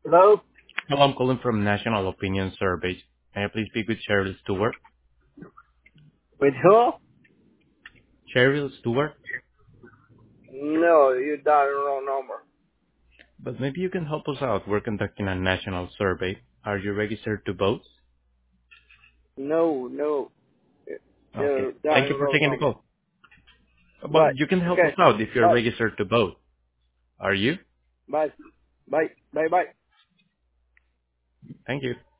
Hello? Hello, I'm calling from National Opinion Survey. May I please speak with Cheryl Stewart? With who? Cheryl Stewart? No, you dialed the wrong number. But maybe you can help us out. We're conducting a national survey. Are you registered to vote? No. Okay. You dialed Thank the you for wrong taking the number. call. But Bye. you can help us Okay. out if you're Bye. registered to vote. Are you? Bye. Bye. Bye. Bye. Thank you.